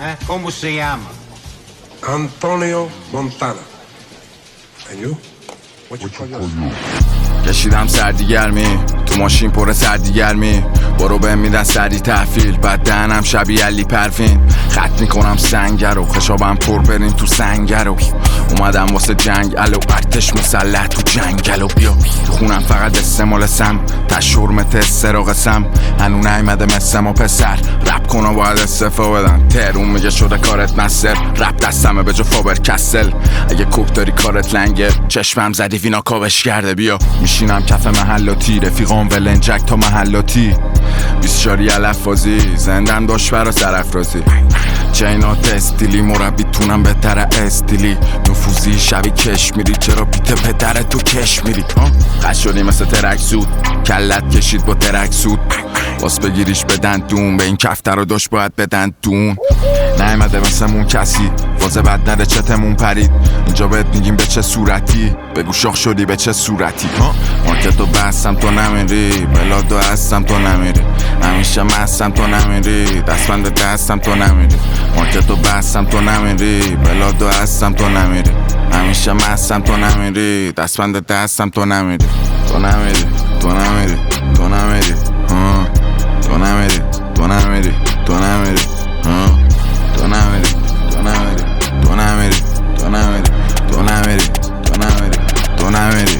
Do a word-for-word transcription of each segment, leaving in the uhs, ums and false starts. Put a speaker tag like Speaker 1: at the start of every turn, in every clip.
Speaker 1: Eh? Come si chiama?
Speaker 2: Antonio Montana. And you? What you call yourself?
Speaker 3: کشیدم سردی گرمی تو ماشین پر سردی گرمی برو بهم میدن سری تحویل بعد دهنم شبیه علی پروین خط میکنم سنگر و خشابم پر برین تو سنگر و اومدم واسه جنگ الو ارتش مسلح تو جنگل و بیا تو خونم فقط استعمال سم تشورمت استراغ سم هنو نیمده مثل ما پسر رپ کنم باید استفا بدن ترون میگه شده کارت مستر رپ دستمه به جا فابر کسل اگه کوک داری کارت لنگه چشمم زدی وینا کابش کرده بیا میشینم کف محلاتی رفیقام ولنجک تا محلاتی بیست شاری علفازی زندم داشت برا سرافرازی چینات استیلی مربی تونم بهتر استیلی نفوذی شبی کش میری چرا بیت پدر تو کش میری قد شدی مثل ترک سود کلت کشید با ترک سود باز بگیریش بدن دون به این کفتر رو داشت باید بدن دون نیمده مثل مون کسی وازه بد نده چتمون پرید اینجا بهت میگیم به چه صورتی بگو شاخ شدی به چه صورتی مارکتو بستم تو نمیری بلادو هستم تو نمیری همیشه مستم تو نمیری دستبند دستم تو نمیری مارکتو بستم تو نمیری بلادو هستم تو نمیری همیشه مستم تو نمیری دستبند دستم تو نمیری تو نمیری تو نمیری تو نمیری تو نمیری تو نمیری تو نمیری تو نمیری تو نمیری تو نمیری تو نمیری تو نمیری تو نمیری تو نمیری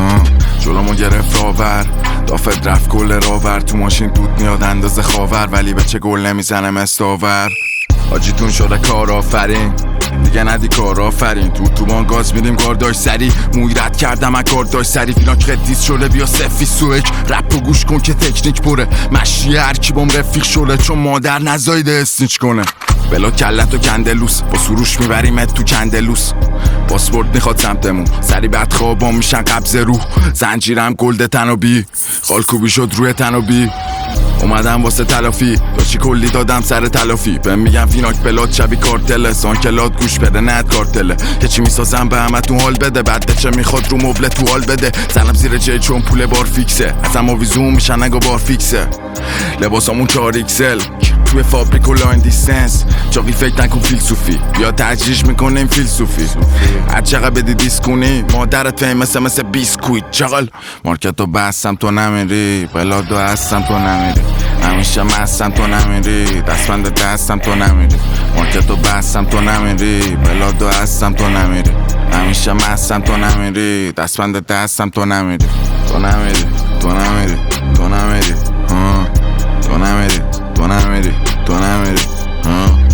Speaker 3: جلومو گرفت راور دافت رفت گل راور تو ماشین دود میاد اندازه خاور ولی به چه گل نمیزنه مستاور آجیتون شده کار آفرین دیگه ندی کار آفرین تو تو بان گاز میریم کار داشت سری موی رد کردم من کار داشت سری فینا قدیس شده بیا سفی سوک رپ و گوش کن که تکنیک بره مشی هر کی بام رفیق شده چون مادر نزایده اسنیچ کنه بلا کلت و کندلوس با سروش میبریمت تو کندلوس پاسپورت میخواد سمتمون سری بعد خوابام میشن قبض روح زنجیرم گلد تنابی خالکوبی شد روی تنابی اومدم واسه تلافی داشتی کلی دادم سر تلافی بهم میگم فیناک بلاد شبی کارتله سان کلاد گوش بده ند کارتله که چی میسازم به همه تو حال بده بعد چه میخواد رو مبله تو حال بده زنم زیر جای چون پول بار فیکسه ازم آویزون میشن نگا بار فیکسه لباسامون چهار ایکسل توی فابریک و لاین دیستنس جاقی فکر نکن فیلسوفی بیا تجریش میکنیم فیلسوفی هر چقدر بدی دیسکونی مادرت فهم مثل مثل بیسکویت چقل مارکتو بستم تو نمیری بلادو هستم تو نمیری همیشه مستم تو نمیری دستبند دستم تو نمیری مارکتو بستم تو نمیری بلادو هستم تو نمیری همیشه مستم تو نمیری دستبند دستم تو نمیری تو نمیری تو نمیری تو نمیری تو نمیری تو نمیری تو نمیری